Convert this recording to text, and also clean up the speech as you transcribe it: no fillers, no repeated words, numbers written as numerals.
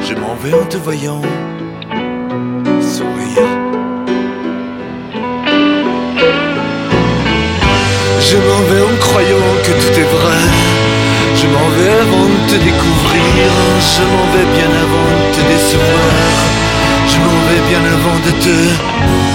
Je m'en vais en te voyant sourire. Je m'en vais en croyant que tout est vrai. Je m'en vais avant de te découvrir. Je m'en vais bien avant de te décevoir. Je m'en vais bien avant de te